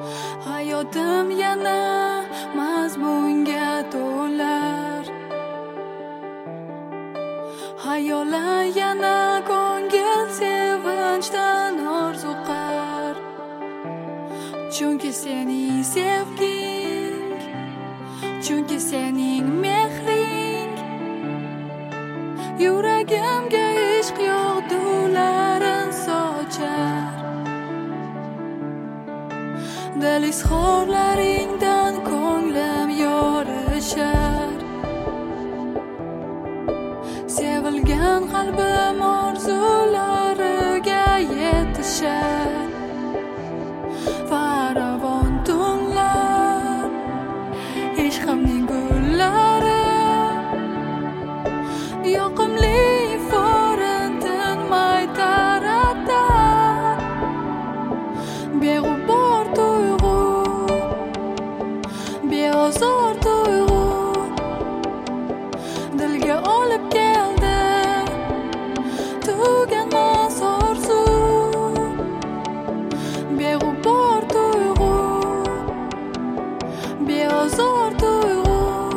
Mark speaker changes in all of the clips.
Speaker 1: Hayotim yana mazmunga to'lar, xayolan yana ko'ngil sevinchdan orzuqar. Chunki sening sevging, chunki sening mehring yuragimga ishq yog'dularin sochar. Dil izhorlaringdan ko'nglim yorishar. Sevilgan qalbim orzulariga yetishar. Faravon tunlar, ishqimning gullari, yoqimli forin tinmay taratar. Beg'ubor tuyg'u, beozor tuyg'u dilga olib keldi tuganmas orzu. Beg'ubor tuyg'u, beozor tuyg'u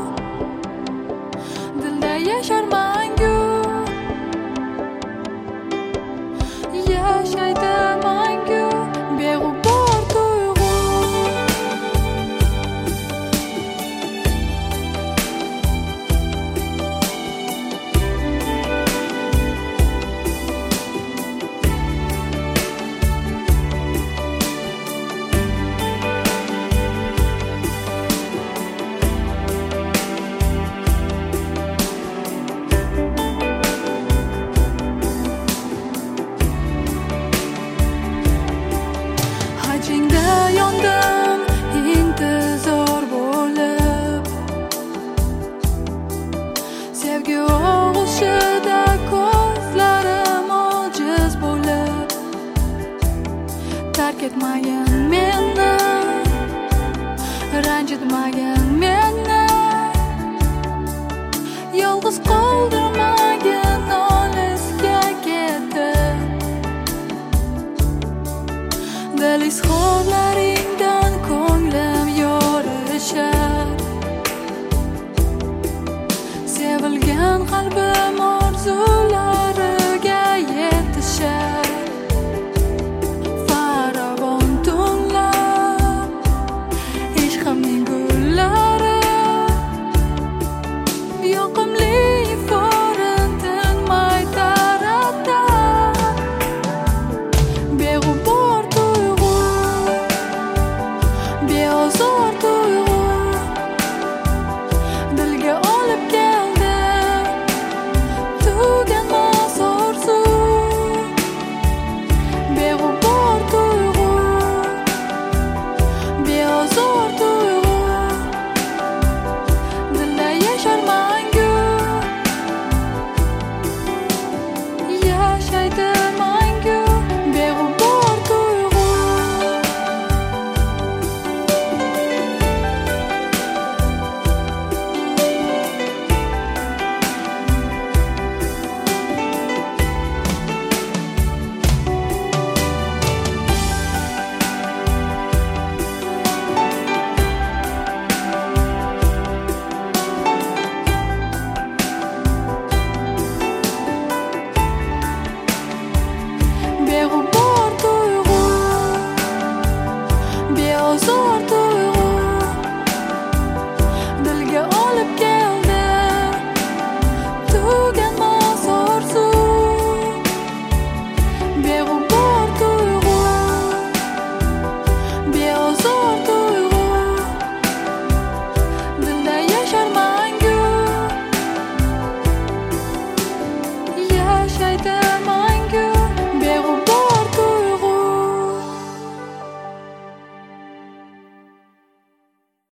Speaker 1: dilda yashar mangu, yashaydi mangu. Beg'ubor tuyg'u, hajingda yondim intizor bo'lib, sevgi og'ushida ko'zlarim ojiz bo'lib. Tark etmagin meni, ranjitmagin meni, yolg'iz qoldirmagin olisga ketib. Dil izhorlaring